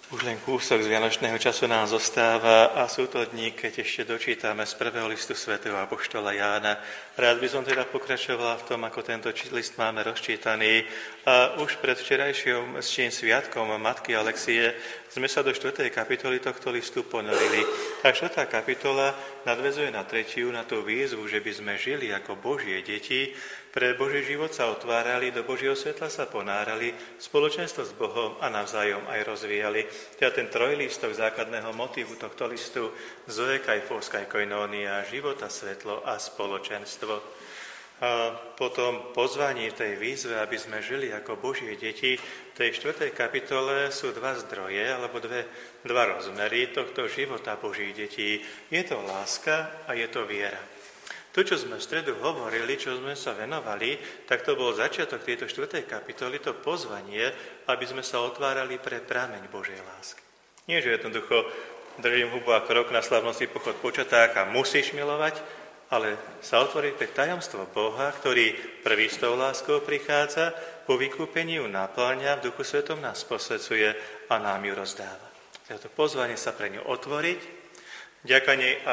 Už len kúsok z vianočného času nám zostáva a sú to dni, keď ešte dočítame z prvého listu svätého apoštola Jána. Rád by som teda pokračovala v tom, ako tento list máme rozčítaný. A už pred včerajším sviatkom Matky Alexie sme sa do 4. kapitoly tohto listu ponorili. A 4. kapitola nadväzuje na 3., na tú výzvu, že by sme žili ako Božie deti, pre Boží život sa otvárali, do Božieho svetla sa ponárali, spoločenstvo s Bohom a navzájom aj rozvíjali. Teda ten trojlístok základného motívu tohto listu Zoe kai phos kai koinónia, života, svetlo a spoločenstvo. A potom pozvaní tej výzve, aby sme žili ako Božie deti, v tej 4. kapitole sú dva zdroje, alebo dva rozmery tohto života Božích detí. Je to láska a je to viera. To, čo sme v stredu hovorili, čo sme sa venovali, tak to bol začiatok tejto 4. kapitoly, to pozvanie, aby sme sa otvárali pre prameň Božej lásky. Nie, že jednoducho držím hubu ako rok na slavnosti pochod počaták a musíš milovať, ale sa otvoriť pre tajomstvo Boha, ktorý prvý s tou láskou prichádza, po vykúpení ju naplňa, v Duchu Svetom nás posvedzuje a nám ju rozdáva. Toto pozvanie sa pre ňu otvoriť, vďaka nej a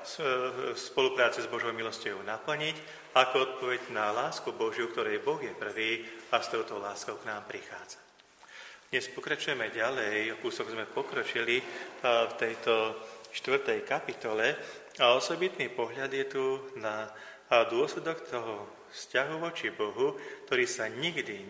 spolupráce s Božou milosťou naplniť, ako odpoveď na lásku Božiu, ktorej Boh je prvý a s touto láskou k nám prichádza. Dnes pokračujeme ďalej, o kúsok sme pokročili v tejto 4. kapitole a osobitný pohľad je tu na dôsledok toho vzťahu voči Bohu, ktorý sa nikdy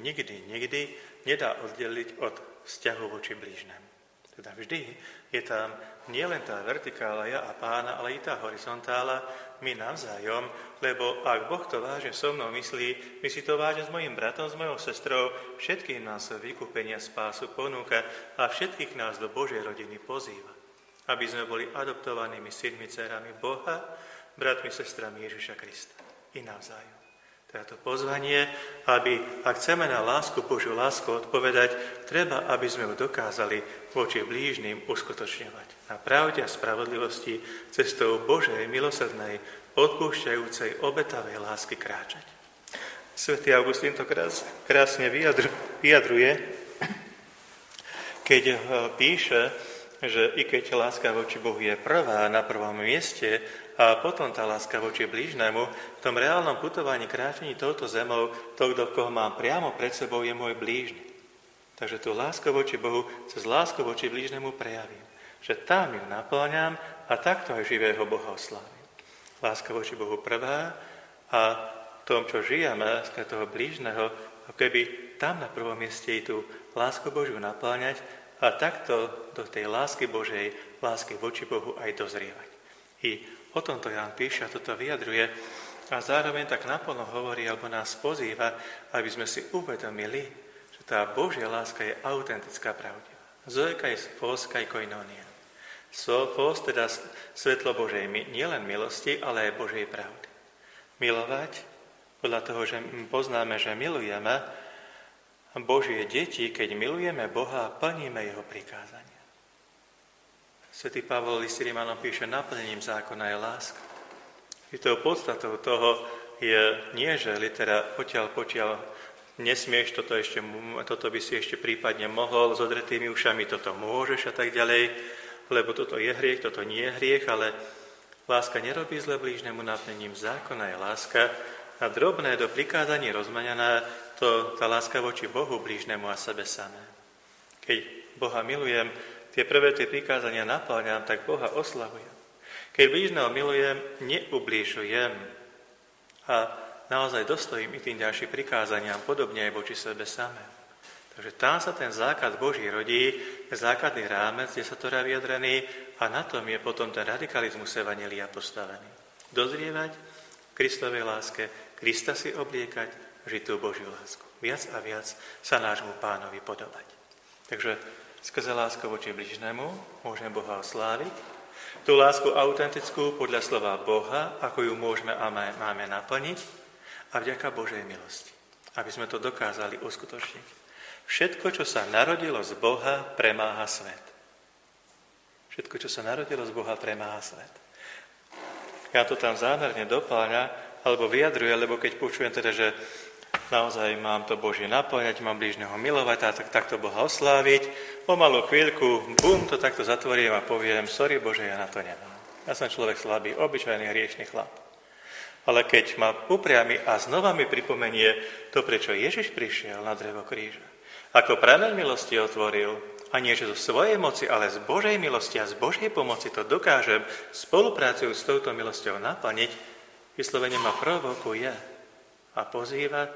nedá oddeliť od vzťahu voči blížnemu. Teda vždy je tam nielen tá vertikála ja a Pána, ale i tá horizontála, my navzájom, lebo ak Boh to vážne so mnou myslí, myslí to vážne s mojim bratom, s mojou sestrou, všetkým nás vykúpenia spásu ponúka a všetkých nás do Božej rodiny pozýva, aby sme boli adoptovanými synmi, dcerami Boha, bratmi, sestrami Ježiša Krista. I navzájom. Teda to pozvanie, aby, ak chceme na lásku, Božiu lásku odpovedať, treba, aby sme ju dokázali voči blížnym uskutočňovať. Na pravde a spravodlivosti cestou Božej, milosrdnej, odpúšťajúcej, obetavej lásky kráčať. Svätý Augustín to krásne vyjadruje, keď píše, že i keď láska voči Bohu je prvá na prvom mieste a potom tá láska voči blížnemu, v tom reálnom putovaní, kráčení touto zemou, to, koho mám priamo pred sebou, je môj blížny. Takže tú lásku voči Bohu cez lásku voči blížnemu prejavím. Že tam ju naplňam a takto aj živého Boha oslávim. Láska voči Bohu prvá a v tom, čo žijeme z toho blížneho, keby tam na prvom mieste je tú lásku Božiu naplňať a takto do tej lásky Božej, lásky voči Bohu aj dozrievať. I o tomto Ján píše a toto vyjadruje a zároveň tak naplno hovorí alebo nás pozýva, aby sme si uvedomili, že tá Božia láska je autentická, pravdivá. Zoe kai phos kai koinónia. Phos, teda svetlo Božej nielen milosti, ale aj Božej pravdy. Milovať, podľa toho, že poznáme, že milujeme Božie deti, keď milujeme Boha, plníme jeho prikázania. Svätý Pavol list Rimanom píše, naplnením zákona je láska. I tou podstatou toho je nie, že litera potiaľ nesmieš, toto by si ešte prípadne mohol, s odretými ušami toto môžeš a tak ďalej, lebo toto je hriech, toto nie je hriech, ale láska nerobí zle blížnemu, naplnením zákona je láska a drobné do prikázaní rozmaňaná tá láska voči Bohu, blížnemu a sebe samé. Keď Boha milujem, tie prvé prikázania naplňam, tak Boha oslavujem. Keď blížneho milujem, neublížujem a naozaj dostojím i tým ďalším prikázaniam, podobne aj voči sebe samé. Takže tam sa ten základ Boží rodí, základný rámec, kde sa to dá vyjadrený a na tom je potom ten radikalizmus evanjelia postavený. Dozrievať v Kristovej láske, Krista si obliekať, žiť tú Božiu lásku. Viac a viac sa nášmu Pánovi podobať. Takže skrze lásku voči blížnemu môžeme Boha osláviť. Tú lásku autentickú podľa slova Boha, ako ju môžeme a máme naplniť a vďaka Božej milosti, aby sme to dokázali uskutočniť. Všetko, čo sa narodilo z Boha, premáha svet. Všetko, čo sa narodilo z Boha, premáha svet. Ja to tam zámerne dopáľa, alebo vyjadruje, lebo keď počujem teda, že naozaj mám to Božie naplňať, mám blížneho milovať a takto Boha osláviť. O malú chvíľku, bum, to takto zatvorím a poviem, sorry Bože, ja na to nemám. Ja som človek slabý, obyčajný hriešný chlap. Ale keď ma upriami a znova mi pripomenie to, prečo Ježiš prišiel na drevo kríža, ako prameň milosti otvoril, a nie že zo svojej moci, ale z Božej milosti a z Božej pomoci to dokážem spolupráciou s touto milosťou naplniť, vyslovene ma provokuje a pozýva,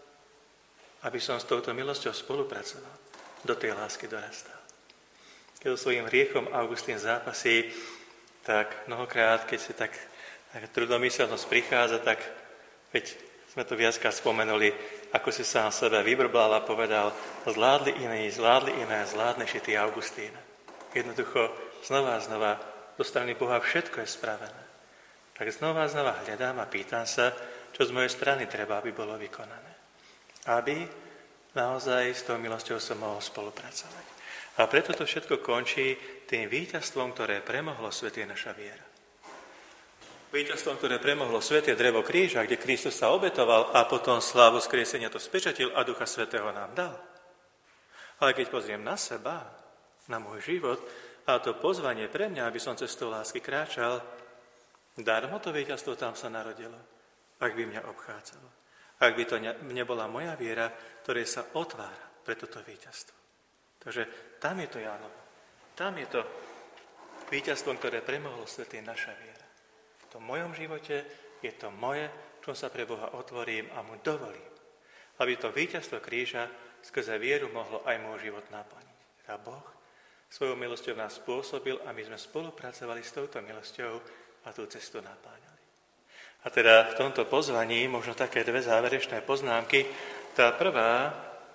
aby som s touto milosťou spolupracoval, do tej lásky dorastal. Keď so svojím hriechom Augustín zápasí, tak mnohokrát, keď si tak trudomyselnosť prichádza, tak veď sme to viackrát spomenuli, ako si sám sebe vybrbal a povedal, zvládli iné, zvládneš i ty, Augustín. Jednoducho, znova a znova, zo strany Boha všetko je spravené. Tak znova a znova hľadám a pýtam sa, čo z mojej strany treba, aby bolo vykonané. Aby naozaj s tou milosťou som mohol spolupracovať. A preto to všetko končí tým víťazstvom, ktoré premohlo svet, je naša viera. Víťazstvom, ktoré premohlo svet, je drevo kríža, kde Kristus sa obetoval a potom slávu skriesenia to spečatil a Ducha Svätého nám dal. Ale keď pozriem na seba, na môj život a to pozvanie pre mňa, aby som cestou lásky kráčal, darmo to víťazstvo tam sa narodilo, ak by mňa obchádzalo. Ak by to nebola moja viera, ktorej sa otvára pre toto víťazstvo. Takže tam je to Jánovo. Tam je to víťazstvo, ktoré premohlo svet, je naša viera. V tom mojom živote je to moje, čo sa pre Boha otvorím a mu dovolím, aby to víťazstvo kríža skrze vieru mohlo aj môj život naplniť. A Boh svojou milosťou nás spôsobil a my sme spolupracovali s touto milosťou a tú cestu napáňali. A teda v tomto pozvaní možno také dve záverečné poznámky. Tá prvá,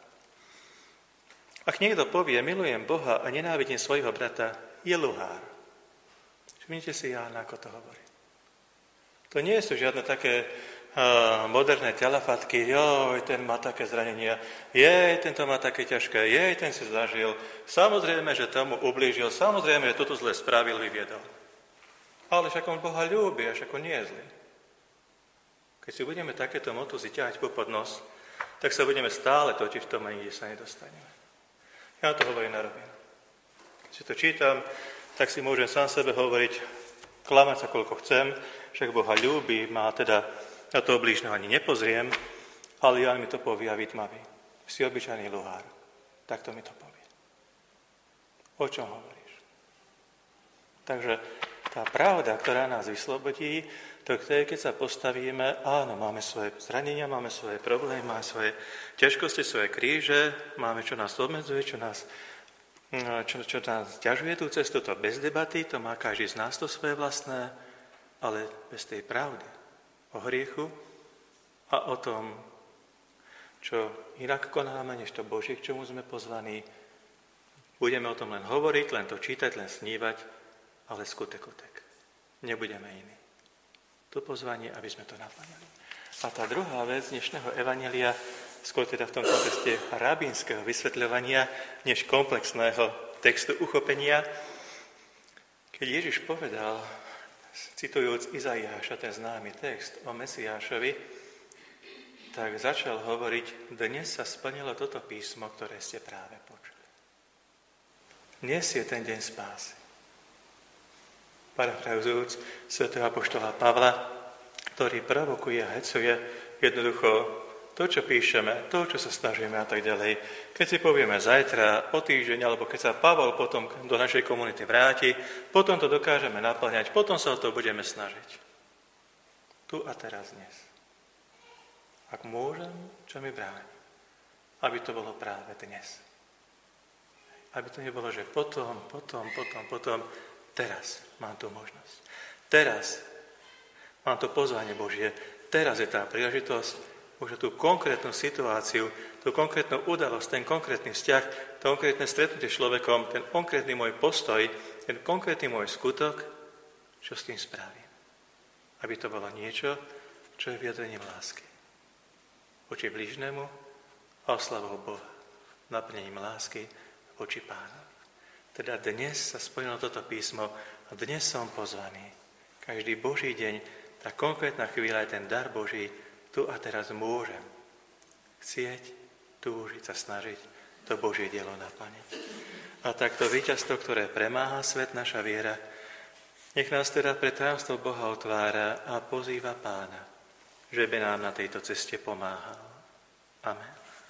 ak niekto povie, milujem Boha a nenávidím svojho brata, je luhár. Všimnite si Jána, ako to hovorí. To nie sú žiadne také moderné telefatky, joj, ten má také zranenia, tento má také ťažké, ten si zažil, samozrejme, že tomu ublížil, samozrejme, že toto zle spravil, vyviedol. Ale však on Boha ľúbi, až ako nie je zlý. Keď si budeme takéto motuzy ťahať popod nos, tak sa budeme stále točiť v tom a nikde sa nedostaneme. Ja to hovorím na rovinu. Keď si to čítam, tak si môžem sám sebe hovoriť, klamať sa koľko chcem, však Boha ľúbi, má teda, na toho blížneho ani nepozriem, ale Ján mi to povie a vytmaví. Si obyčajný luhár. Takto mi to povie. O čom hovoríš? Takže tá pravda, ktorá nás vyslobodí, to je, keď sa postavíme, áno, máme svoje zranenia, máme svoje problémy, máme svoje ťažkosti, svoje kríže, máme, čo nás obmedzuje, čo nás ťažuje tú cestu, to bez debaty, to má každý z nás to svoje vlastné, ale bez tej pravdy o hriechu a o tom, čo inak konáme, než to Božie, k čomu sme pozvaní. Budeme o tom len hovoriť, len to čítať, len snívať, ale skutek. Nebudeme iní. To pozvanie, aby sme to naplňali. A tá druhá vec dnešného evanjelia, skôr teda v tom kontexte rabínskeho vysvetľovania, než komplexného textu uchopenia, keď Ježiš povedal, citujúc Izaiáša, ten známy text o Mesiášovi, tak začal hovoriť, dnes sa splnilo toto písmo, ktoré ste práve počuli. Dnes je ten deň spásy. Parafrazujúc svätého apoštola Pavla, ktorý provokuje a hecuje jednoducho to, čo píšeme, to, čo sa snažíme a tak ďalej. Keď si povieme zajtra, o týždeň, alebo keď sa Pavol potom do našej komunity vráti, potom to dokážeme naplňať, potom sa o to budeme snažiť. Tu a teraz dnes. Ak môžem, čo mi bráni? Aby to bolo práve dnes. Aby to nebolo, že potom, teraz mám tú možnosť. Teraz mám to pozvanie Božie. Teraz je tá príležitosť, už tú konkrétnu situáciu, tú konkrétnu udalosť, ten konkrétny vzťah, to konkrétne stretnutie s človekom, ten konkrétny môj postoj, ten konkrétny môj skutok, čo s tým spravím. Aby to bolo niečo, čo je vyjadrením lásky. Voči blížnemu a oslavou Boha. Naplnením lásky voči Pánu. Teda dnes sa splnilo toto písmo a dnes som pozvaný. Každý Boží deň, tá konkrétna chvíľa je ten dar Boží, tu a teraz môžem chcieť, túžiť sa snažiť to Božie dielo naplniť. A takto víťazstvo, ktoré premáha svet, naša viera, nech nás teda pre tajomstvo Boha otvára a pozýva Pána, že by nám na tejto ceste pomáhal. Amen.